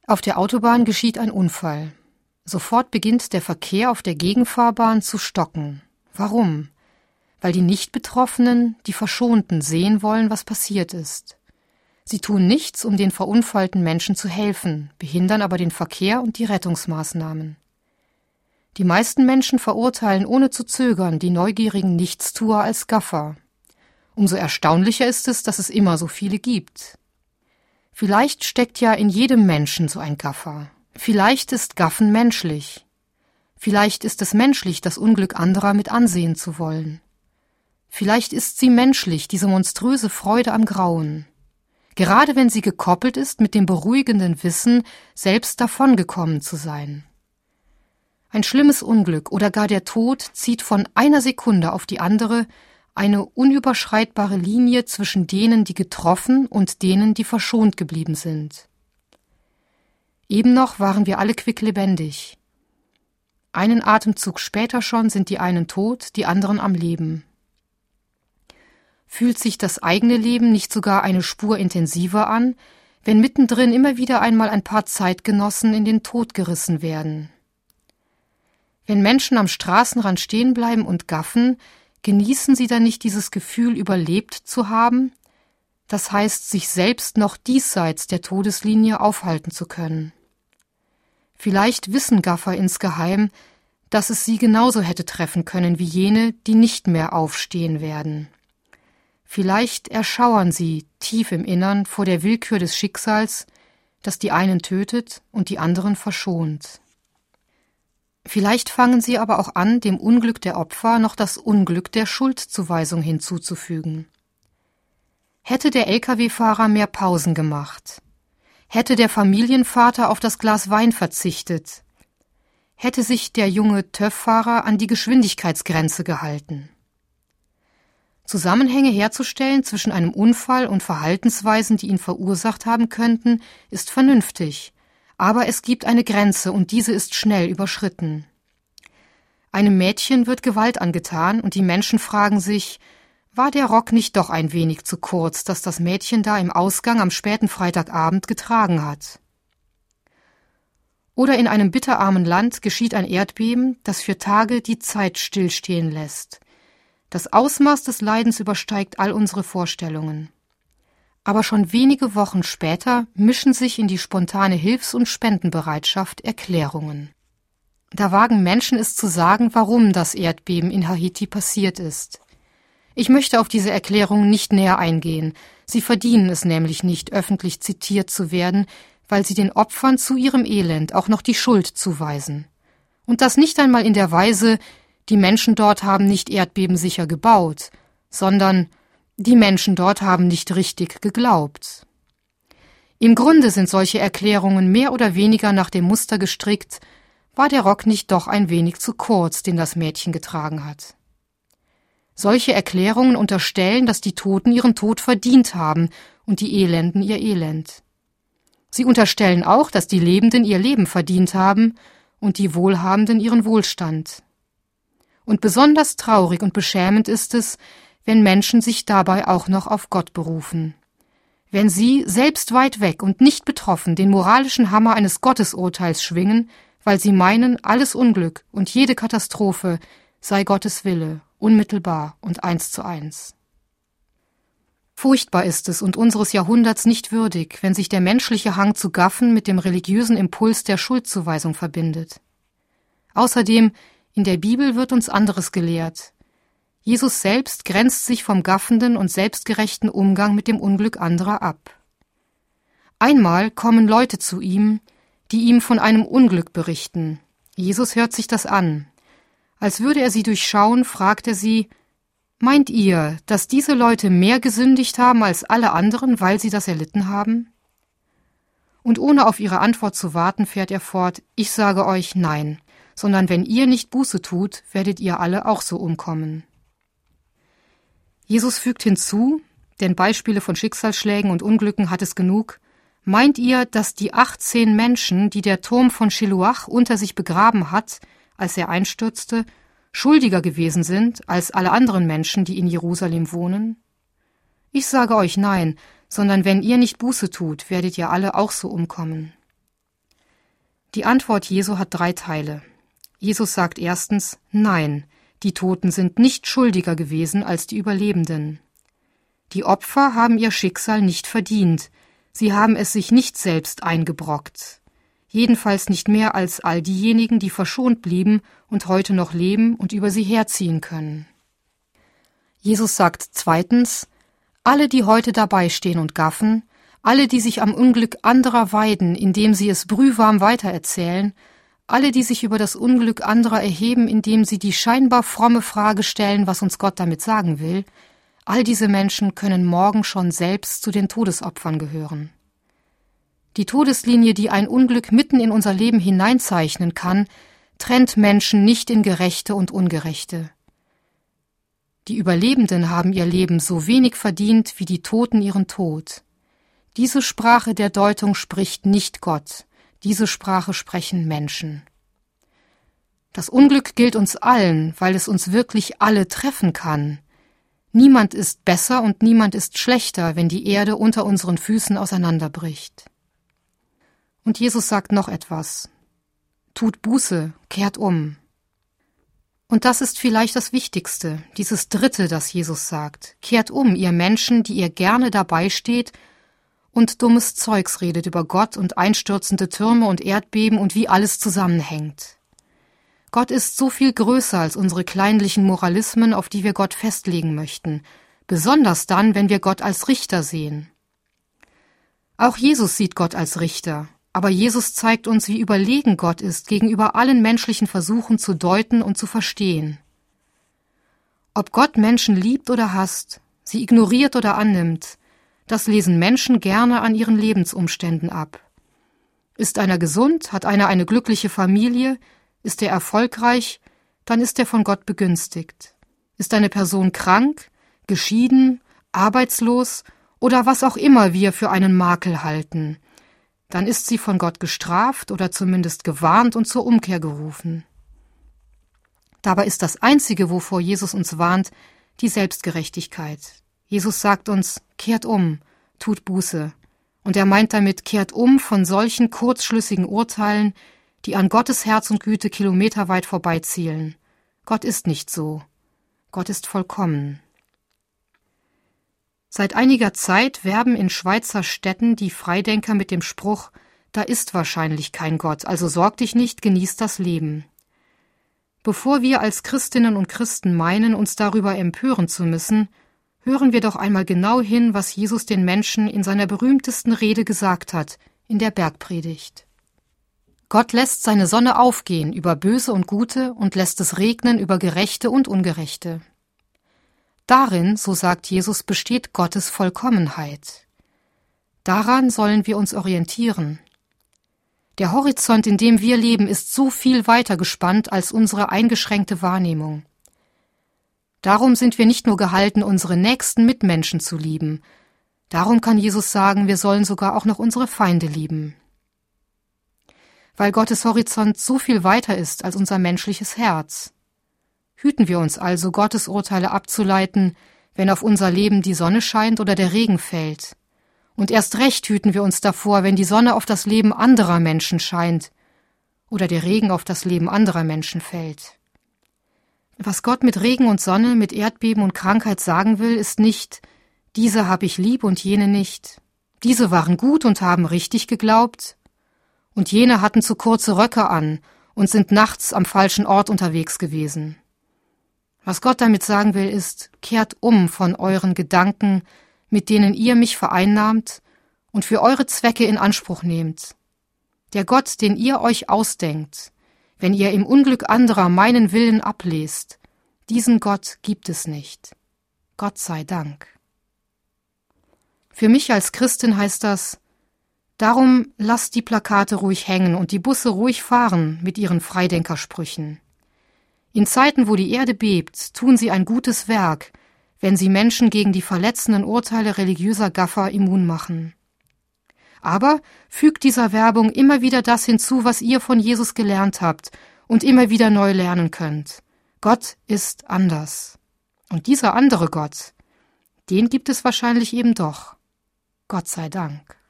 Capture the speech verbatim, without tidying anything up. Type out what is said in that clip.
Auf der Autobahn geschieht ein Unfall. Sofort beginnt der Verkehr auf der Gegenfahrbahn zu stocken. Warum? Weil die Nicht-Betroffenen, die Verschonten, sehen wollen, was passiert ist. Sie tun nichts, um den verunfallten Menschen zu helfen, behindern aber den Verkehr und die Rettungsmaßnahmen. Die meisten Menschen verurteilen ohne zu zögern die neugierigen Nichtstuer als Gaffer. Umso erstaunlicher ist es, dass es immer so viele gibt. Vielleicht steckt ja in jedem Menschen so ein Gaffer. Vielleicht ist Gaffen menschlich. Vielleicht ist es menschlich, das Unglück anderer mit ansehen zu wollen. Vielleicht ist sie menschlich, diese monströse Freude am Grauen. Gerade wenn sie gekoppelt ist mit dem beruhigenden Wissen, selbst davongekommen zu sein. Ein schlimmes Unglück oder gar der Tod zieht von einer Sekunde auf die andere eine unüberschreitbare Linie zwischen denen, die getroffen und denen, die verschont geblieben sind. Eben noch waren wir alle quicklebendig. Einen Atemzug später schon sind die einen tot, die anderen am Leben. Fühlt sich das eigene Leben nicht sogar eine Spur intensiver an, wenn mittendrin immer wieder einmal ein paar Zeitgenossen in den Tod gerissen werden? Wenn Menschen am Straßenrand stehen bleiben und gaffen, genießen sie dann nicht dieses Gefühl, überlebt zu haben? Das heißt, sich selbst noch diesseits der Todeslinie aufhalten zu können. Vielleicht wissen Gaffer insgeheim, dass es sie genauso hätte treffen können wie jene, die nicht mehr aufstehen werden. Vielleicht erschauern sie tief im Innern vor der Willkür des Schicksals, das die einen tötet und die anderen verschont. Vielleicht fangen sie aber auch an, dem Unglück der Opfer noch das Unglück der Schuldzuweisung hinzuzufügen. Hätte der L K W-Fahrer mehr Pausen gemacht, hätte der Familienvater auf das Glas Wein verzichtet, hätte sich der junge TÜV-Fahrer an die Geschwindigkeitsgrenze gehalten. Zusammenhänge herzustellen zwischen einem Unfall und Verhaltensweisen, die ihn verursacht haben könnten, ist vernünftig. Aber es gibt eine Grenze und diese ist schnell überschritten. Einem Mädchen wird Gewalt angetan und die Menschen fragen sich, war der Rock nicht doch ein wenig zu kurz, das das Mädchen da im Ausgang am späten Freitagabend getragen hat? Oder in einem bitterarmen Land geschieht ein Erdbeben, das für Tage die Zeit stillstehen lässt. Das Ausmaß des Leidens übersteigt all unsere Vorstellungen. Aber schon wenige Wochen später mischen sich in die spontane Hilfs- und Spendenbereitschaft Erklärungen. Da wagen Menschen es zu sagen, warum das Erdbeben in Haiti passiert ist. Ich möchte auf diese Erklärungen nicht näher eingehen. Sie verdienen es nämlich nicht, öffentlich zitiert zu werden, weil sie den Opfern zu ihrem Elend auch noch die Schuld zuweisen. Und das nicht einmal in der Weise, die Menschen dort haben nicht erdbebensicher gebaut, sondern die Menschen dort haben nicht richtig geglaubt. Im Grunde sind solche Erklärungen mehr oder weniger nach dem Muster gestrickt, war der Rock nicht doch ein wenig zu kurz, den das Mädchen getragen hat. Solche Erklärungen unterstellen, dass die Toten ihren Tod verdient haben und die Elenden ihr Elend. Sie unterstellen auch, dass die Lebenden ihr Leben verdient haben und die Wohlhabenden ihren Wohlstand. Und besonders traurig und beschämend ist es, wenn Menschen sich dabei auch noch auf Gott berufen. Wenn sie, selbst weit weg und nicht betroffen, den moralischen Hammer eines Gottesurteils schwingen, weil sie meinen, alles Unglück und jede Katastrophe sei Gottes Wille, unmittelbar und eins zu eins. Furchtbar ist es und unseres Jahrhunderts nicht würdig, wenn sich der menschliche Hang zu gaffen mit dem religiösen Impuls der Schuldzuweisung verbindet. Außerdem, in der Bibel wird uns anderes gelehrt. Jesus selbst grenzt sich vom gaffenden und selbstgerechten Umgang mit dem Unglück anderer ab. Einmal kommen Leute zu ihm, die ihm von einem Unglück berichten. Jesus hört sich das an. Als würde er sie durchschauen, fragt er sie, meint ihr, dass diese Leute mehr gesündigt haben als alle anderen, weil sie das erlitten haben? Und ohne auf ihre Antwort zu warten, fährt er fort, ich sage euch nein, sondern wenn ihr nicht Buße tut, werdet ihr alle auch so umkommen. Jesus fügt hinzu, denn Beispiele von Schicksalsschlägen und Unglücken hat es genug, meint ihr, dass die achtzehn Menschen, die der Turm von Shiloach unter sich begraben hat, als er einstürzte, schuldiger gewesen sind als alle anderen Menschen, die in Jerusalem wohnen? Ich sage euch nein, sondern wenn ihr nicht Buße tut, werdet ihr alle auch so umkommen. Die Antwort Jesu hat drei Teile. Jesus sagt erstens, nein, die Toten sind nicht schuldiger gewesen als die Überlebenden. Die Opfer haben ihr Schicksal nicht verdient, sie haben es sich nicht selbst eingebrockt. Jedenfalls nicht mehr als all diejenigen, die verschont blieben und heute noch leben und über sie herziehen können. Jesus sagt zweitens, alle, die heute dabei stehen und gaffen, alle, die sich am Unglück anderer weiden, indem sie es brühwarm weitererzählen, alle, die sich über das Unglück anderer erheben, indem sie die scheinbar fromme Frage stellen, was uns Gott damit sagen will, all diese Menschen können morgen schon selbst zu den Todesopfern gehören. Die Todeslinie, die ein Unglück mitten in unser Leben hineinzeichnen kann, trennt Menschen nicht in Gerechte und Ungerechte. Die Überlebenden haben ihr Leben so wenig verdient wie die Toten ihren Tod. Diese Sprache der Deutung spricht nicht Gott, diese Sprache sprechen Menschen. Das Unglück gilt uns allen, weil es uns wirklich alle treffen kann. Niemand ist besser und niemand ist schlechter, wenn die Erde unter unseren Füßen auseinanderbricht. Und Jesus sagt noch etwas. Tut Buße, kehrt um. Und das ist vielleicht das Wichtigste, dieses Dritte, das Jesus sagt. Kehrt um, ihr Menschen, die ihr gerne dabei steht und dummes Zeugs redet über Gott und einstürzende Türme und Erdbeben und wie alles zusammenhängt. Gott ist so viel größer als unsere kleinlichen Moralismen, auf die wir Gott festlegen möchten, besonders dann, wenn wir Gott als Richter sehen. Auch Jesus sieht Gott als Richter. Aber Jesus zeigt uns, wie überlegen Gott ist gegenüber allen menschlichen Versuchen zu deuten und zu verstehen. Ob Gott Menschen liebt oder hasst, sie ignoriert oder annimmt, das lesen Menschen gerne an ihren Lebensumständen ab. Ist einer gesund, hat einer eine glückliche Familie, ist er erfolgreich, dann ist er von Gott begünstigt. Ist eine Person krank, geschieden, arbeitslos oder was auch immer wir für einen Makel halten, dann ist sie von Gott gestraft oder zumindest gewarnt und zur Umkehr gerufen. Dabei ist das Einzige, wovor Jesus uns warnt, die Selbstgerechtigkeit. Jesus sagt uns, kehrt um, tut Buße. Und er meint damit, kehrt um von solchen kurzschlüssigen Urteilen, die an Gottes Herz und Güte kilometerweit vorbeizielen. Gott ist nicht so. Gott ist vollkommen. Seit einiger Zeit werben in Schweizer Städten die Freidenker mit dem Spruch, da ist wahrscheinlich kein Gott, also sorg dich nicht, genieß das Leben. Bevor wir als Christinnen und Christen meinen, uns darüber empören zu müssen, hören wir doch einmal genau hin, was Jesus den Menschen in seiner berühmtesten Rede gesagt hat, in der Bergpredigt. Gott lässt seine Sonne aufgehen über Böse und Gute und lässt es regnen über Gerechte und Ungerechte. Darin, so sagt Jesus, besteht Gottes Vollkommenheit. Daran sollen wir uns orientieren. Der Horizont, in dem wir leben, ist so viel weiter gespannt als unsere eingeschränkte Wahrnehmung. Darum sind wir nicht nur gehalten, unsere nächsten Mitmenschen zu lieben. Darum kann Jesus sagen, wir sollen sogar auch noch unsere Feinde lieben. Weil Gottes Horizont so viel weiter ist als unser menschliches Herz. Hüten wir uns also, Gottes Urteile abzuleiten, wenn auf unser Leben die Sonne scheint oder der Regen fällt. Und erst recht hüten wir uns davor, wenn die Sonne auf das Leben anderer Menschen scheint oder der Regen auf das Leben anderer Menschen fällt. Was Gott mit Regen und Sonne, mit Erdbeben und Krankheit sagen will, ist nicht, diese habe ich lieb und jene nicht. Diese waren gut und haben richtig geglaubt und jene hatten zu kurze Röcke an und sind nachts am falschen Ort unterwegs gewesen. Was Gott damit sagen will, ist, kehrt um von euren Gedanken, mit denen ihr mich vereinnahmt und für eure Zwecke in Anspruch nehmt. Der Gott, den ihr euch ausdenkt, wenn ihr im Unglück anderer meinen Willen ablest, diesen Gott gibt es nicht. Gott sei Dank. Für mich als Christin heißt das, darum lasst die Plakate ruhig hängen und die Busse ruhig fahren mit ihren Freidenkersprüchen. In Zeiten, wo die Erde bebt, tun sie ein gutes Werk, wenn sie Menschen gegen die verletzenden Urteile religiöser Gaffer immun machen. Aber fügt dieser Werbung immer wieder das hinzu, was ihr von Jesus gelernt habt und immer wieder neu lernen könnt. Gott ist anders. Und dieser andere Gott, den gibt es wahrscheinlich eben doch. Gott sei Dank.